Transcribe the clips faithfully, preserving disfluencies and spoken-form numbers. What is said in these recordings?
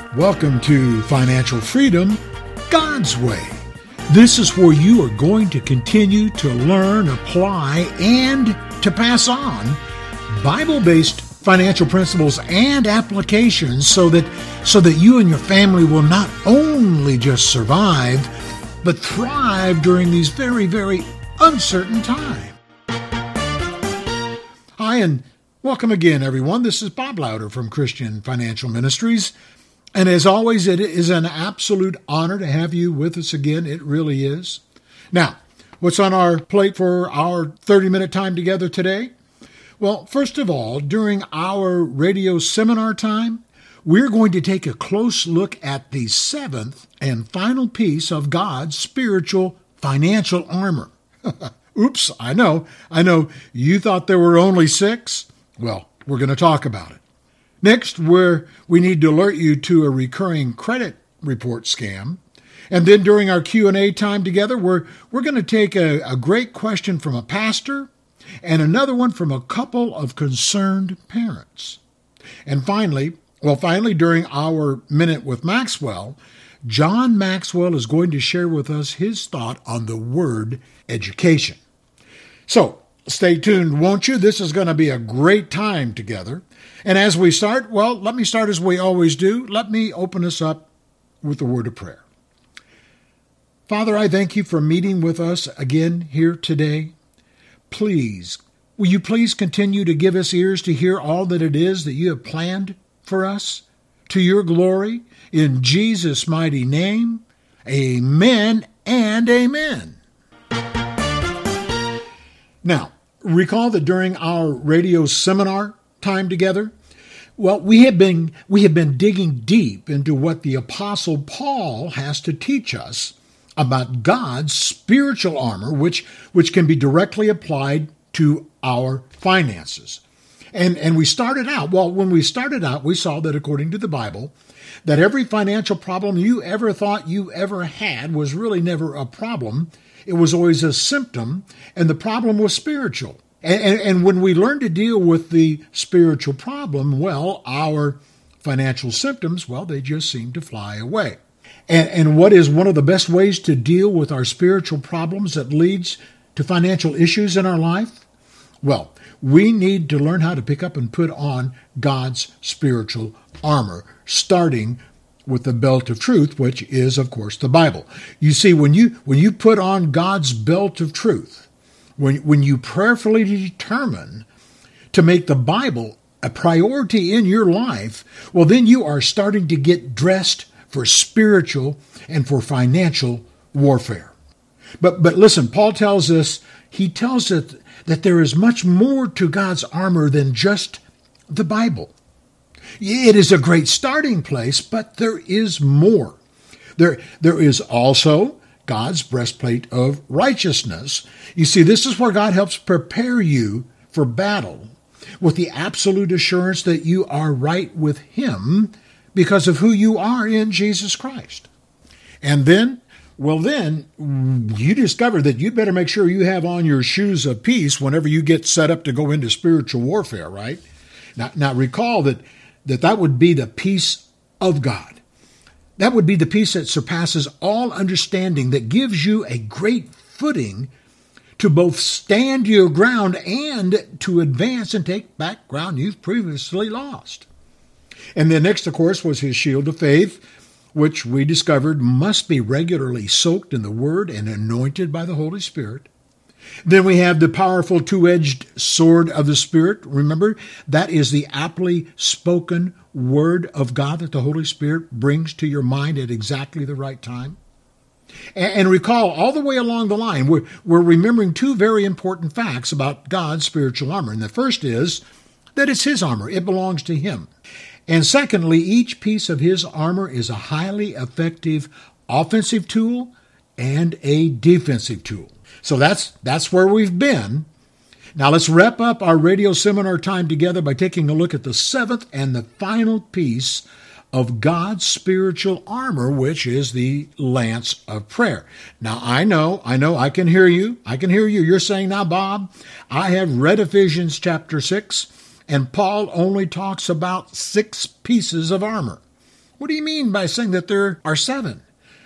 Welcome to Financial Freedom God's Way. This is where you are going to continue to learn, apply, and to pass on Bible-based financial principles and applications so that so that you and your family will not only just survive, but thrive during these very, very uncertain times. Hi, and welcome again, everyone. This is Bob Lauder from Christian Financial Ministries. And as always, it is an absolute honor to have you with us again. It really is. Now, what's on our plate for our thirty-minute time together today? Well, first of all, during our radio seminar time, we're going to take a close look at the seventh and final piece of God's spiritual financial armor. Oops, I know, I know, you thought there were only six? Well, we're going to talk about it. Next, we're, we need to alert you to a recurring credit report scam. And then during our Q and A time together, we're, we're going to take a, a great question from a pastor and another one from a couple of concerned parents. And finally, well, finally, during our Minute with Maxwell, John Maxwell is going to share with us his thought on the word education. So, stay tuned, won't you? This is going to be a great time together. And as we start, well, let me start as we always do. Let me open us up with a word of prayer. Father, I thank you for meeting with us again here today. Please, will you please continue to give us ears to hear all that it is that you have planned for us to your glory. In Jesus' mighty name, amen and amen. Now, recall that during our radio seminar time together, well, we have been we have been digging deep into what the Apostle Paul has to teach us about God's spiritual armor, which which can be directly applied to our finances. And and we started out, well, when we started out, we saw that according to the Bible, that every financial problem you ever thought you ever had was really never a problem. It was always a symptom, and the problem was spiritual. And, and, and when we learn to deal with the spiritual problem, well, our financial symptoms, well, they just seem to fly away. And, and what is one of the best ways to deal with our spiritual problems that leads to financial issues in our life? Well, we need to learn how to pick up and put on God's spiritual armor, starting with the belt of truth, which is, of course, the Bible. You see, when you when you put on God's belt of truth, when when you prayerfully determine to make the Bible a priority in your life, well, then you are starting to get dressed for spiritual and for financial warfare. But but listen, Paul tells us, he tells us that there is much more to God's armor than just the Bible. It is a great starting place, but there is more. There, there is also God's breastplate of righteousness. You see, this is where God helps prepare you for battle with the absolute assurance that you are right with Him because of who you are in Jesus Christ. And then, well then, you discover that you'd better make sure you have on your shoes of peace whenever you get set up to go into spiritual warfare, right? Now, now recall that that that would be the peace of God. That would be the peace that surpasses all understanding, that gives you a great footing to both stand your ground and to advance and take back ground you've previously lost. And then next, of course, was his shield of faith, which we discovered must be regularly soaked in the Word and anointed by the Holy Spirit. Then we have the powerful two-edged sword of the Spirit. Remember, that is the aptly spoken word of God that the Holy Spirit brings to your mind at exactly the right time. And, and recall, all the way along the line, we're, we're remembering two very important facts about God's spiritual armor. And the first is that it's His armor. It belongs to Him. And secondly, each piece of His armor is a highly effective offensive tool and a defensive tool. So that's that's where we've been. Now let's wrap up our radio seminar time together by taking a look at the seventh and the final piece of God's spiritual armor, which is the lance of prayer. Now I know, I know, I can hear you. I can hear you. You're saying, now, Bob, I have read Ephesians chapter six, and Paul only talks about six pieces of armor. What do you mean by saying that there are seven?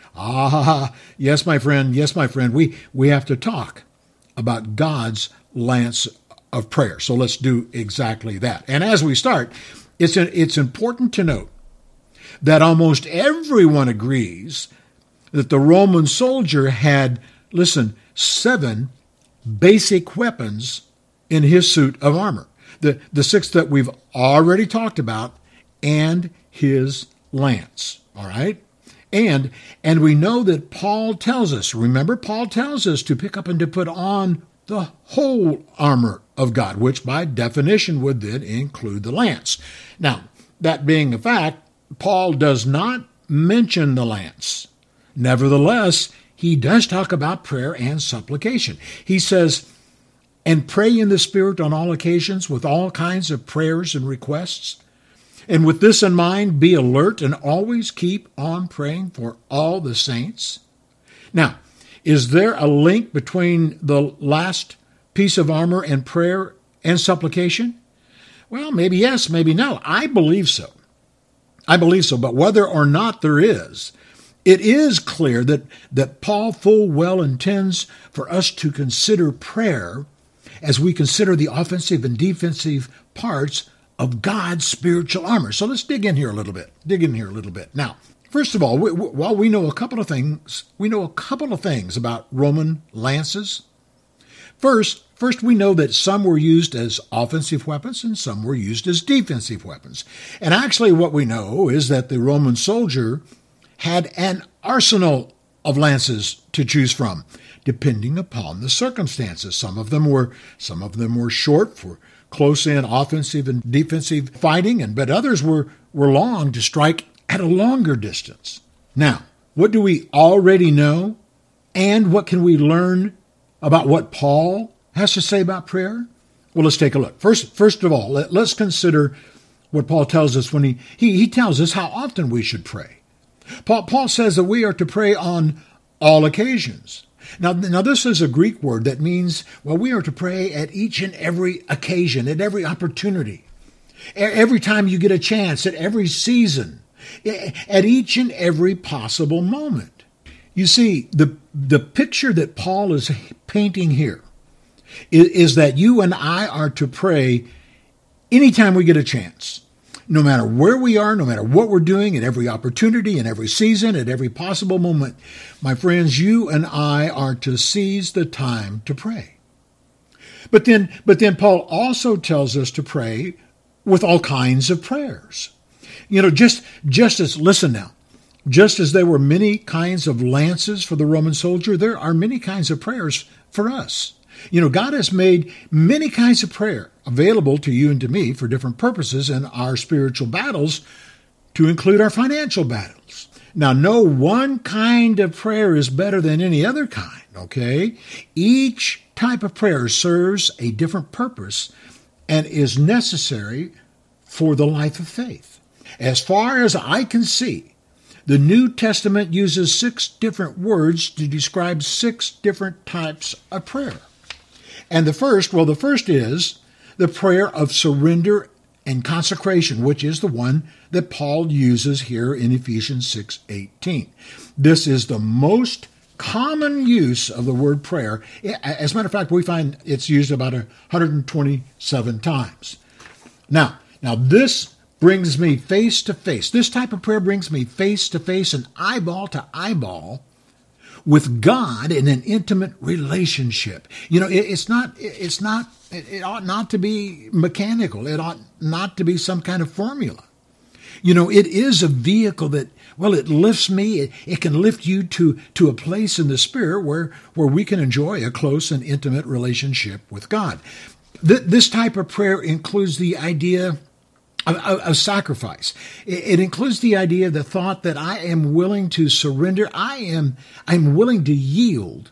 Ah, yes, my friend, yes, my friend, we, we have to talk about God's lance of prayer. So let's do exactly that. And as we start, it's, a, it's important to note that almost everyone agrees that the Roman soldier had, listen, seven basic weapons in his suit of armor. The, the six that we've already talked about, and his lance. All right? And, and we know that Paul tells us, remember, Paul tells us to pick up and to put on the whole armor of God, which by definition would then include the lance. Now, that being a fact, Paul does not mention the lance. Nevertheless, he does talk about prayer and supplication. He says, and pray in the Spirit on all occasions with all kinds of prayers and requests. And with this in mind, be alert and always keep on praying for all the saints. Now, is there a link between the last piece of armor and prayer and supplication? Well, maybe yes, maybe no. I believe so. I believe so. But whether or not there is, it is clear that, that Paul full well intends for us to consider prayer as we consider the offensive and defensive parts of God's spiritual armor. So let's dig in here a little bit. Dig in here a little bit. Now, first of all, we, we, while we know a couple of things, we know a couple of things about Roman lances. First, first we know that some were used as offensive weapons and some were used as defensive weapons. And actually what we know is that the Roman soldier had an arsenal of lances to choose from, depending upon the circumstances. Some of them were some of them were short for close-in offensive and defensive fighting, and but others were, were long to strike at a longer distance. Now, what do we already know, and what can we learn about what Paul has to say about prayer? Well, let's take a look. First, first of all, let, let's consider what Paul tells us when he, he, he tells us how often we should pray. Paul, Paul says that we are to pray on all occasions. Now, now, this is a Greek word that means, well, we are to pray at each and every occasion, at every opportunity, every time you get a chance, at every season, at each and every possible moment. You see, the, the picture that Paul is painting here is, is that you and I are to pray anytime we get a chance. No matter where we are, no matter what we're doing, at every opportunity, in every season, at every possible moment, my friends, you and I are to seize the time to pray. But then, but then Paul also tells us to pray with all kinds of prayers. You know, just, just as, listen now, just as there were many kinds of lances for the Roman soldier, there are many kinds of prayers for us. You know, God has made many kinds of prayer available to you and to me for different purposes in our spiritual battles, to include our financial battles. Now, no one kind of prayer is better than any other kind, okay? Each type of prayer serves a different purpose and is necessary for the life of faith. As far as I can see, the New Testament uses six different words to describe six different types of prayer. And the first, well, the first is the prayer of surrender and consecration, which is the one that Paul uses here in Ephesians six eighteen. This is the most common use of the word prayer. As a matter of fact, we find it's used about one hundred twenty-seven times. Now, now this brings me face to face. This type of prayer brings me face to face and eyeball to eyeball with God in an intimate relationship. You know, it, it's not, it's not, it, it ought not to be mechanical. It ought not to be some kind of formula. You know, it is a vehicle that, well, it lifts me. It, it can lift you to, to a place in the Spirit where, where we can enjoy a close and intimate relationship with God. Th- this type of prayer includes the idea Of, of, of sacrifice. It, it includes the idea, the thought that I am willing to surrender. I am I'm willing to yield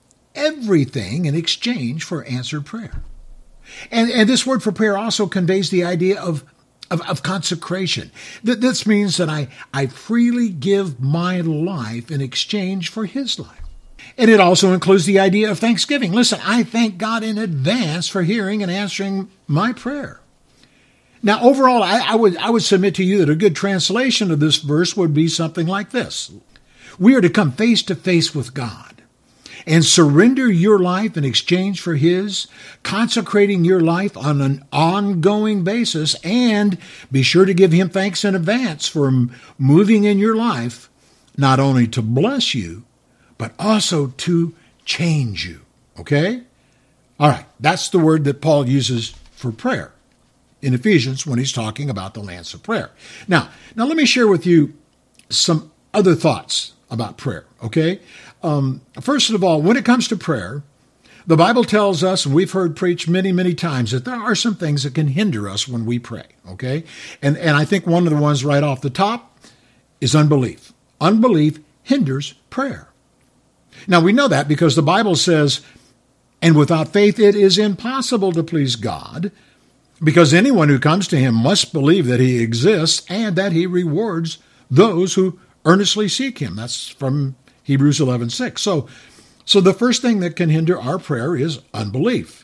everything in exchange for answered prayer. And, and this word for prayer also conveys the idea of, of, of consecration. Th- this means that I, I freely give my life in exchange for His life. And it also includes the idea of thanksgiving. Listen, I thank God in advance for hearing and answering my prayer. Now, overall, I, I would I would submit to you that a good translation of this verse would be something like this. We are to come face to face with God and surrender your life in exchange for His, consecrating your life on an ongoing basis, and be sure to give Him thanks in advance for moving in your life, not only to bless you, but also to change you. Okay? All right, that's the word that Paul uses for prayer in Ephesians when he's talking about the lance of prayer. Now, now let me share with you some other thoughts about prayer, okay? Um, first of all, when it comes to prayer, the Bible tells us, and we've heard preached many, many times, that there are some things that can hinder us when we pray, okay? And, and I think one of the ones right off the top is unbelief. Unbelief hinders prayer. Now, we know that because the Bible says, and without faith it is impossible to please God, because anyone who comes to Him must believe that He exists and that He rewards those who earnestly seek Him. That's from Hebrews eleven six. So, so the first thing that can hinder our prayer is unbelief.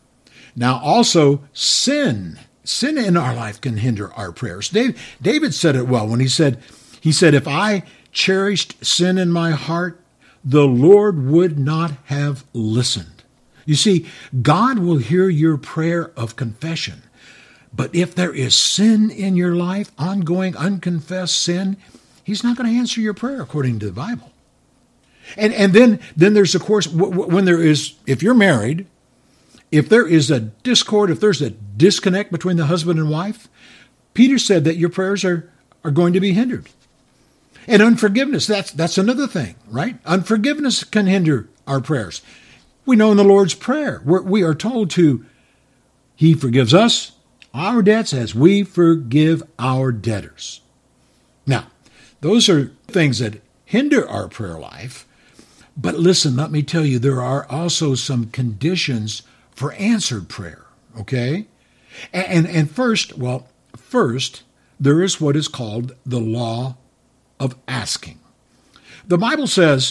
Now also sin. Sin in our life can hinder our prayers. David, David said it well when he said, he said, if I cherished sin in my heart, the Lord would not have listened. You see, God will hear your prayer of confession. But if there is sin in your life, ongoing, unconfessed sin, He's not going to answer your prayer according to the Bible. And and then, then there's, of course, when there is, if you're married, if there is a discord, if there's a disconnect between the husband and wife, Peter said that your prayers are, are going to be hindered. And unforgiveness, that's, that's another thing, right? Unforgiveness can hinder our prayers. We know in the Lord's Prayer, we're, we are told to, He forgives us our debts as we forgive our debtors. Now, those are things that hinder our prayer life. But listen, let me tell you, there are also some conditions for answered prayer, okay? And, and, and first, well, first, there is what is called the law of asking. The Bible says,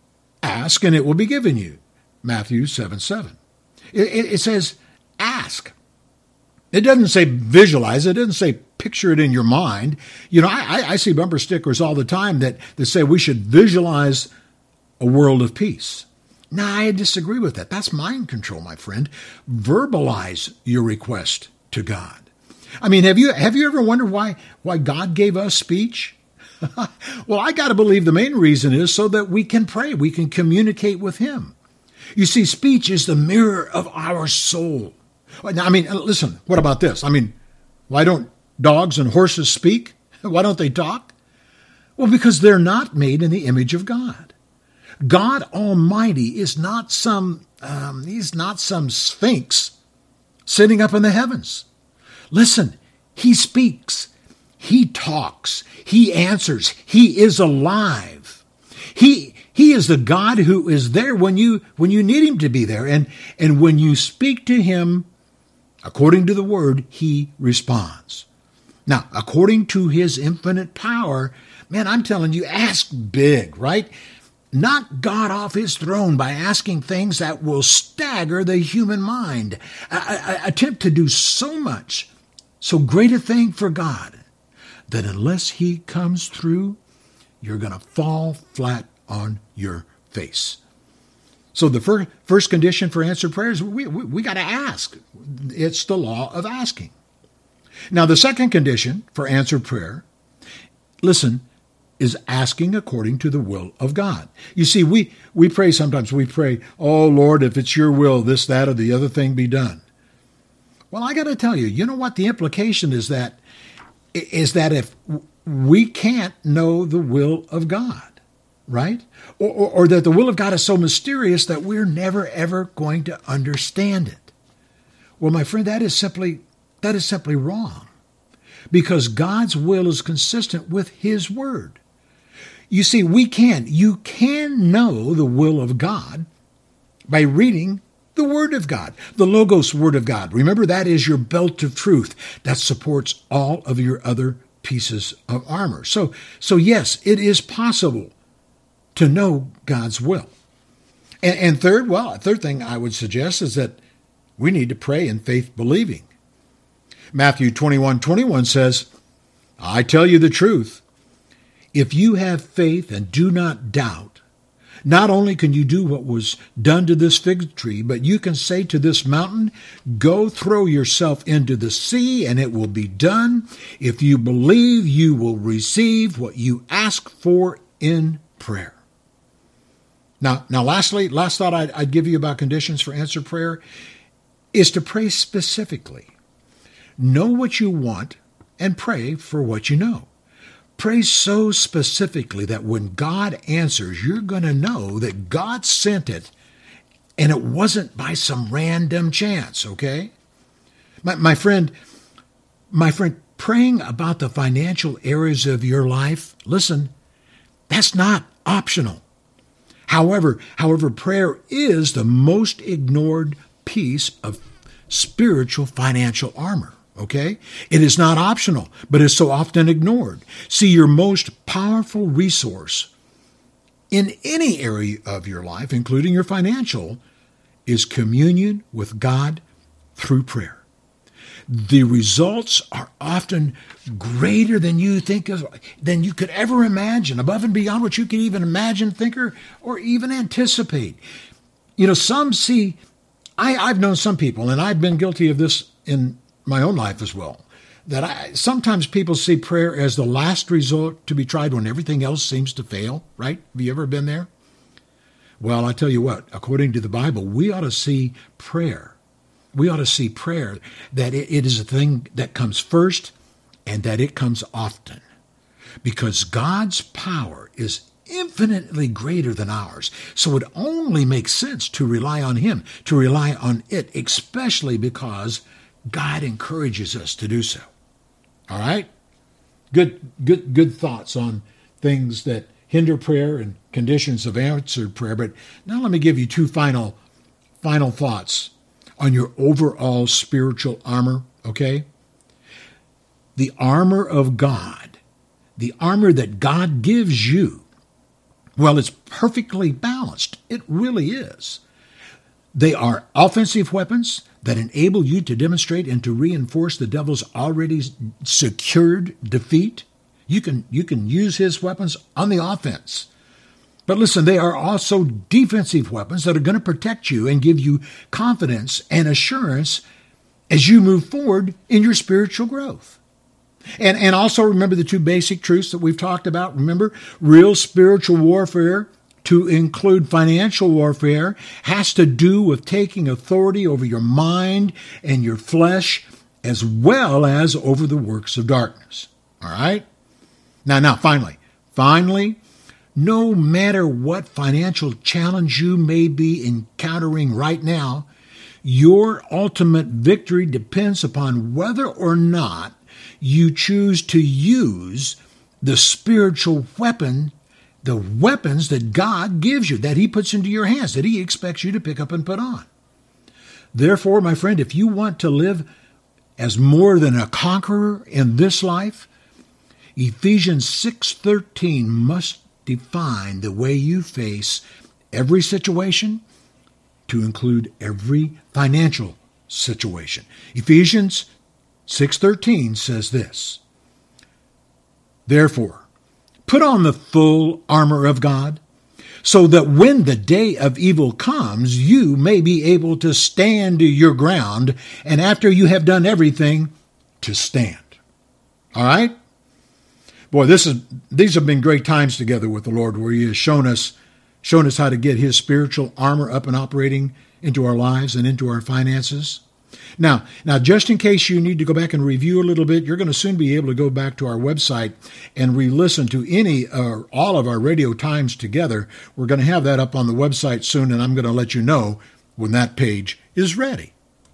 ask and it will be given you. Matthew seven seven. It, it, it says, ask. It doesn't say visualize. It doesn't say picture it in your mind. You know, I, I see bumper stickers all the time that, that say we should visualize a world of peace. Now, I disagree with that. That's mind control, my friend. Verbalize your request to God. I mean, have you have you ever wondered why why God gave us speech? Well, I got to believe the main reason is so that we can pray, we can communicate with Him. You see, speech is the mirror of our soul. Now, I mean, listen, what about this? I mean, why don't dogs and horses speak? Why don't they talk? Well, because they're not made in the image of God. God Almighty is not some, um, He's not some sphinx sitting up in the heavens. Listen, He speaks. He talks. He answers. He is alive. He He is the God who is there when you when you need Him to be there. And, and when you speak to Him, according to the Word, He responds. Now, according to His infinite power, man, I'm telling you, ask big, right? Knock God off His throne by asking things that will stagger the human mind. I, I, attempt to do so much, so great a thing for God, that unless He comes through, you're going to fall flat on your face. So the first, first condition for answered prayers, we, we, we got to ask. It's the law of asking. Now, the second condition for answered prayer, listen, is asking according to the will of God. You see, we, we pray sometimes, we pray, oh, Lord, if it's your will, this, that, or the other thing be done. Well, I got to tell you, you know what? The implication is that, is that if we can't know the will of God, right? Or, or, or that the will of God is so mysterious that we're never, ever going to understand it. Well, my friend, that is simply, that is simply wrong. Because God's will is consistent with His Word. You see, we can, you can know the will of God by reading the Word of God, the Logos Word of God. Remember, that is your belt of truth that supports all of your other pieces of armor. So, so yes, it is possible to know God's will. And, and third, well, a third thing I would suggest is that we need to pray in faith believing. Matthew twenty-one twenty-one says, I tell you the truth, if you have faith and do not doubt, not only can you do what was done to this fig tree, but you can say to this mountain, go throw yourself into the sea, and it will be done. If you believe, you will receive what you ask for in prayer. Now, now, lastly, last thought I'd, I'd give you about conditions for answered prayer is to pray specifically. Know what you want and pray for what you know. Pray so specifically that when God answers, you're going to know that God sent it and it wasn't by some random chance, okay? My, my friend, my friend, praying about the financial areas of your life, listen, that's not optional. However, however, prayer is the most ignored piece of spiritual financial armor. Okay? It is not optional, but is so often ignored. See, your most powerful resource in any area of your life, including your financial, is communion with God through prayer. The results are often greater than you think of, than you could ever imagine, above and beyond what you could even imagine, think, or, or even anticipate. You know, some see, I, I've known some people, and I've been guilty of this in my own life as well, that I, sometimes people see prayer as the last resort to be tried when everything else seems to fail, right? Have you ever been there? Well, I tell you what, according to the Bible, we ought to see prayer. We ought to see prayer that it, it is a thing that comes first and that it comes often, because God's power is infinitely greater than ours. So it only makes sense to rely on Him, to rely on it, especially because God encourages us to do so. All right? Good, good, good thoughts on things that hinder prayer and conditions of answered prayer. But now let me give you two final, final thoughts on your overall spiritual armor, okay? The armor of God, the armor that God gives you, well, it's perfectly balanced. It really is. They are offensive weapons that enable you to demonstrate and to reinforce the devil's already secured defeat. You can, you can use his weapons on the offense. But listen, they are also defensive weapons that are going to protect you and give you confidence and assurance as you move forward in your spiritual growth. And, and also remember the two basic truths that we've talked about. Remember, real spiritual warfare, to include financial warfare, has to do with taking authority over your mind and your flesh, as well as over the works of darkness. All right? Now, now, finally, finally, no matter what financial challenge you may be encountering right now, your ultimate victory depends upon whether or not you choose to use the spiritual weapon, the weapons that God gives you, that He puts into your hands, that He expects you to pick up and put on. Therefore, my friend, if you want to live as more than a conqueror in this life, Ephesians six thirteen must define the way you face every situation, to include every financial situation. Ephesians six thirteen says this, therefore, put on the full armor of God, so that when the day of evil comes, you may be able to stand your ground, and after you have done everything, to stand. All right? Boy, this is these have been great times together with the Lord, where He has shown us, shown us how to get His spiritual armor up and operating into our lives and into our finances. Now, now, just in case you need to go back and review a little bit, you're going to soon be able to go back to our website and re-listen to any or all of our radio times together. We're going to have that up on the website soon, and I'm going to let you know when that page is ready.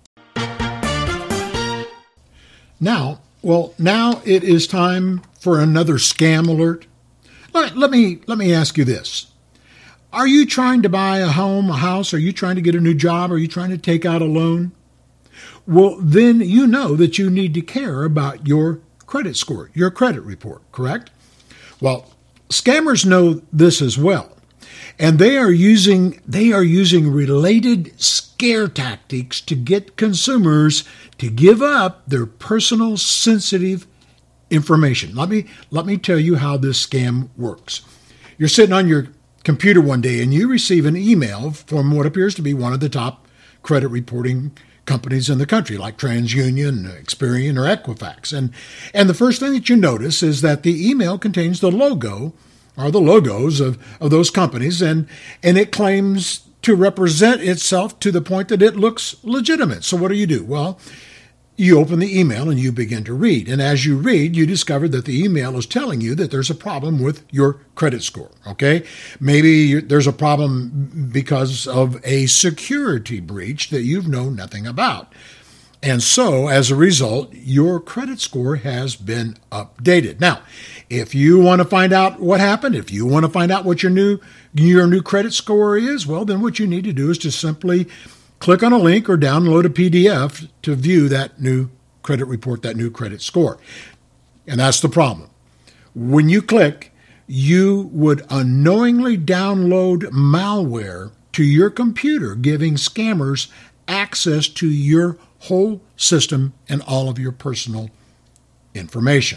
Now, well, now it is time for another scam alert. Let, let me let me ask you this. Are you trying to buy a home, a house? Are you trying to get a new job? Are you trying to take out a loan? Well, then you know that you need to care about your credit score, your credit report, correct? Well, scammers know this as well, and they are using they are using related scare tactics to get consumers to give up their personal sensitive information. Let me, let me tell you how this scam works. You're sitting on your computer one day and you receive an email from what appears to be one of the top credit reporting companies in the country, like TransUnion, Experian, or Equifax. And, and the first thing that you notice is that the email contains the logo or the logos of, of those companies, and, and it claims to represent itself to the point that it looks legitimate. So what do you do? Well, you open the email and you begin to read. And as you read, you discover that the email is telling you that there's a problem with your credit score, okay? Maybe there's a problem because of a security breach that you've known nothing about. And so, as a result, your credit score has been updated. Now, if you want to find out what happened, if you want to find out what your new your new credit score is, well, then what you need to do is to simply click on a link or download a P D F to view that new credit report, that new credit score. And that's the problem. When you click, you would unknowingly download malware to your computer, giving scammers access to your whole system and all of your personal information.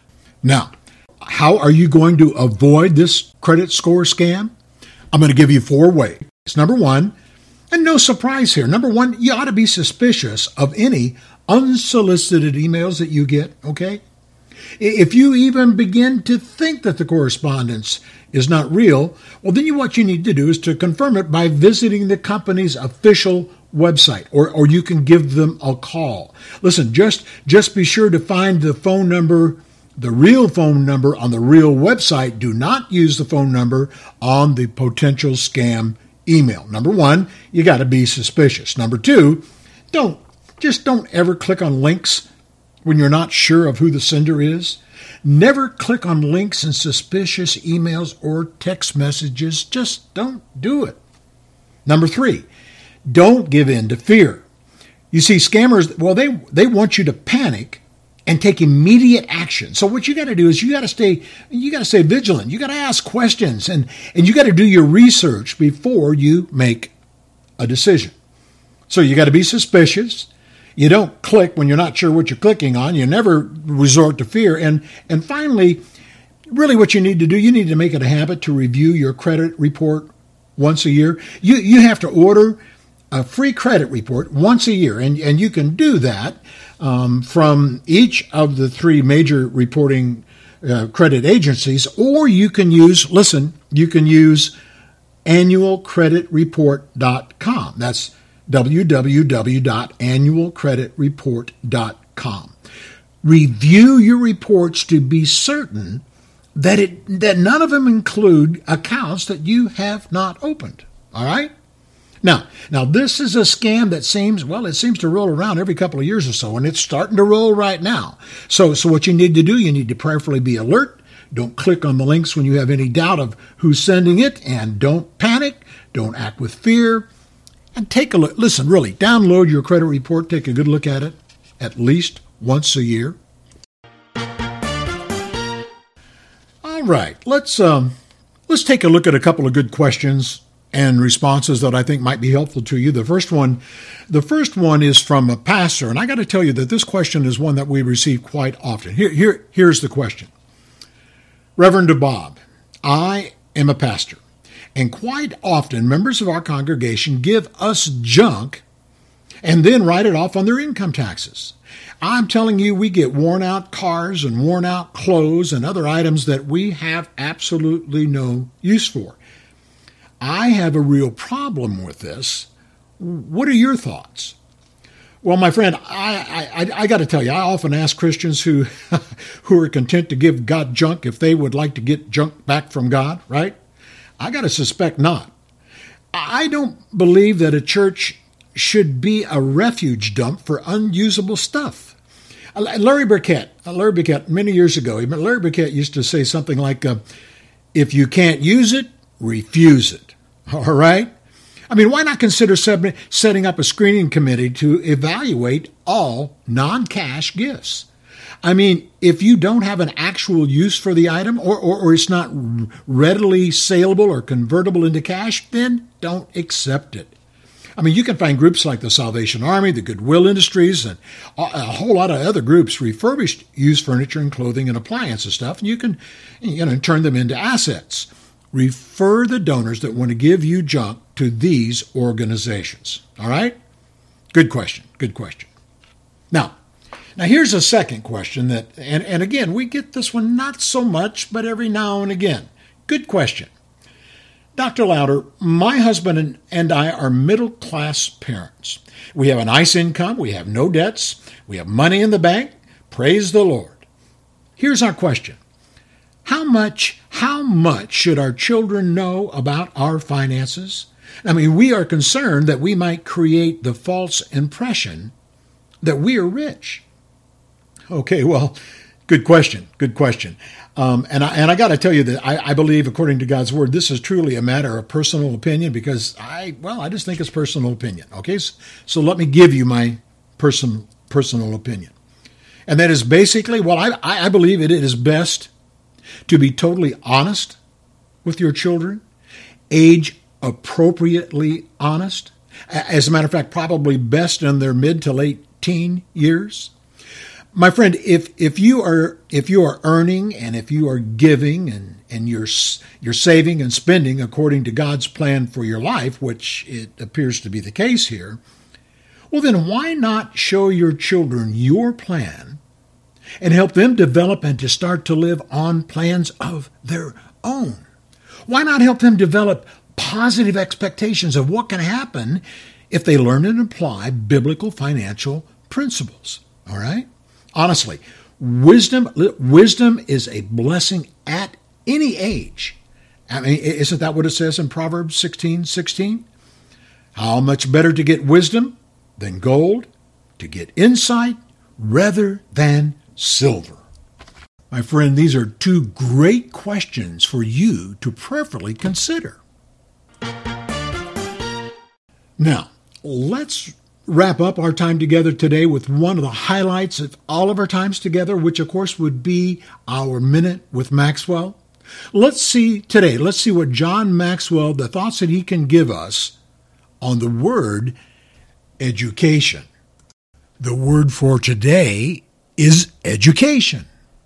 Now, how are you going to avoid this credit score scam? I'm going to give you four ways. Number one, and no surprise here, number one, you ought to be suspicious of any unsolicited emails that you get, okay? If you even begin to think that the correspondence is not real, well, then you, what you need to do is to confirm it by visiting the company's official website, or, or you can give them a call. Listen, just, just be sure to find the phone number, the real phone number on the real website. Do not use the phone number on the potential scam email. Number one, you got to be suspicious. Number two, don't, just don't ever click on links when you're not sure of who the sender is. Never click on links in suspicious emails or text messages. Just don't do it. Number three, don't give in to fear. You see, scammers, well, they, they want you to panic and take immediate action. So what you got to do is you got to stay, you got to stay vigilant. You got to ask questions, and, and you got to do your research before you make a decision. So you got to be suspicious. You don't click when you're not sure what you're clicking on. You never resort to fear. And, and finally, really what you need to do, you need to make it a habit to review your credit report once a year. You, you have to order a free credit report once a year, and, and you can do that um, from each of the three major reporting uh, credit agencies, or you can use, listen, you can use annual credit report dot com. That's w w w dot annual credit report dot com. Review your reports to be certain that it that none of them include accounts that you have not opened. All right? Now, now this is a scam that seems, well, it seems to roll around every couple of years or so, and it's starting to roll right now. So, so what you need to do, you need to prayerfully be alert. Don't click on the links when you have any doubt of who's sending it, and don't panic. Don't act with fear. And take a look. Listen, really, download your credit report. Take a good look at it at least once a year. All right, let's um, let's take a look at a couple of good questions and responses that I think might be helpful to you. The first one, the first one is from a pastor, and I got to tell you that this question is one that we receive quite often. Here, here, here's the question. Reverend Bob, I am a pastor, and quite often members of our congregation give us junk and then write it off on their income taxes. I'm telling you, we get worn out cars and worn out clothes and other items that we have absolutely no use for. I have a real problem with this. What are your thoughts? Well, my friend, I, I, I got to tell you, I often ask Christians who, who are content to give God junk if they would like to get junk back from God, right? I got to suspect not. I don't believe that a church should be a refuge dump for unusable stuff. Larry Burkett, Larry Burkett, many years ago, Larry Burkett used to say something like, uh, if you can't use it, refuse it. All right? I mean, why not consider setting up a screening committee to evaluate all non-cash gifts? I mean, if you don't have an actual use for the item, or, or, or it's not readily saleable or convertible into cash, then don't accept it. I mean, you can find groups like the Salvation Army, the Goodwill Industries, and a whole lot of other groups refurbish used furniture and clothing and appliance and stuff, and you can, you know, turn them into assets. Refer the donors that want to give you junk to these organizations. All right? Good question. Good question. Now, now here's a second question that, and, and again, we get this one not so much, but every now and again. Good question. Doctor Lowder, my husband and I are middle-class parents. We have a nice income. We have no debts. We have money in the bank. Praise the Lord. Here's our question. How much, how much should our children know about our finances? I mean, we are concerned that we might create the false impression that we are rich. Okay, well, good question. Good question. Um, and I, and I got to tell you that I, I believe, according to God's word, this is truly a matter of personal opinion because I, well, I just think it's personal opinion. Okay, so, so let me give you my person, personal opinion. And that is basically, well, I, I believe it is best to be totally honest with your children, age appropriately honest. As a matter of fact, probably best in their mid to late teen years. My friend, if if you are if you are earning and if you are giving and, and you're you're saving and spending according to God's plan for your life, which it appears to be the case here, well then why not show your children your plan and help them develop and to start to live on plans of their own? Why not help them develop positive expectations of what can happen if they learn and apply biblical financial principles? All right? Honestly, wisdom wisdom is a blessing at any age. I mean, isn't that what it says in Proverbs sixteen sixteen? How much better to get wisdom than gold, to get insight rather than silver. My friend, these are two great questions for you to prayerfully consider. Now, let's wrap up our time together today with one of the highlights of all of our times together, which of course would be our Minute with Maxwell. Let's see today, let's see what John Maxwell, the thoughts that he can give us on the word education. The word for today is education.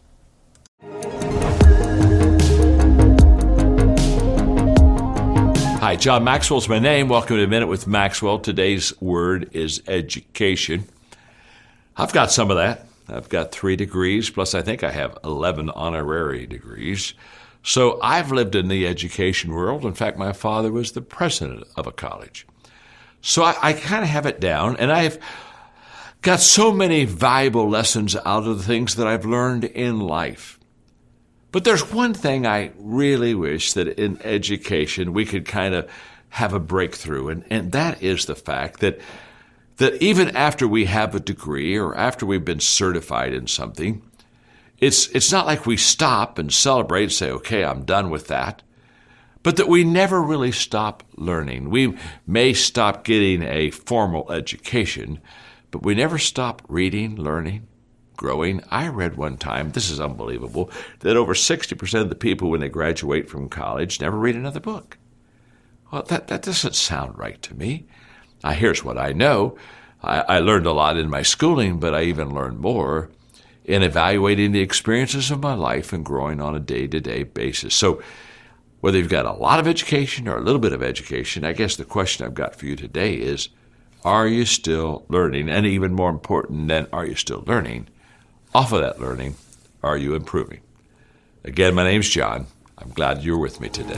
Hi, John Maxwell's my name. Welcome to A Minute with Maxwell. Today's word is education. I've got some of that. I've got three degrees, plus I think I have eleven honorary degrees. So I've lived in the education world. In fact, my father was the president of a college. So I, I kind of have it down, and I've got so many valuable lessons out of the things that I've learned in life. But there's one thing I really wish that in education we could kind of have a breakthrough, and, and that is the fact that that even after we have a degree or after we've been certified in something, it's it's not like we stop and celebrate and say, okay, I'm done with that, but that we never really stop learning. We may stop getting a formal education, but we never stop reading, learning, growing. I read one time, this is unbelievable, that over sixty percent of the people when they graduate from college never read another book. Well, that, that doesn't sound right to me. Now, here's what I know. I, I learned a lot in my schooling, but I even learned more in evaluating the experiences of my life and growing on a day-to-day basis. So whether you've got a lot of education or a little bit of education, I guess the question I've got for you today is, are you still learning? And even more important than are you still learning, off of that learning, are you improving? Again, my name's John. I'm glad you're with me today.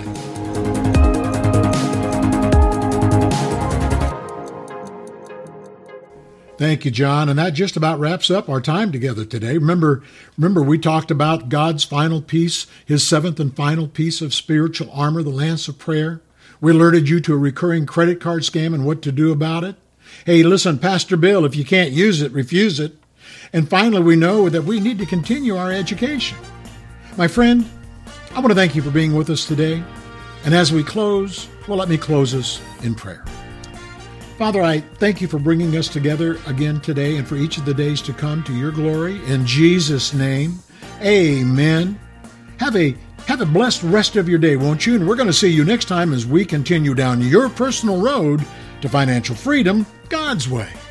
Thank you, John. And that just about wraps up our time together today. Remember, remember we talked about God's final piece, his seventh and final piece of spiritual armor, the lance of prayer. We alerted you to a recurring credit card scam and what to do about it. Hey, listen, Pastor Bill, if you can't use it, refuse it. And finally, we know that we need to continue our education. My friend, I want to thank you for being with us today. And as we close, well, let me close us in prayer. Father, I thank you for bringing us together again today and for each of the days to come to your glory. In Jesus' name, amen. Have a, have a blessed rest of your day, won't you? And we're going to see you next time as we continue down your personal road to financial freedom God's way.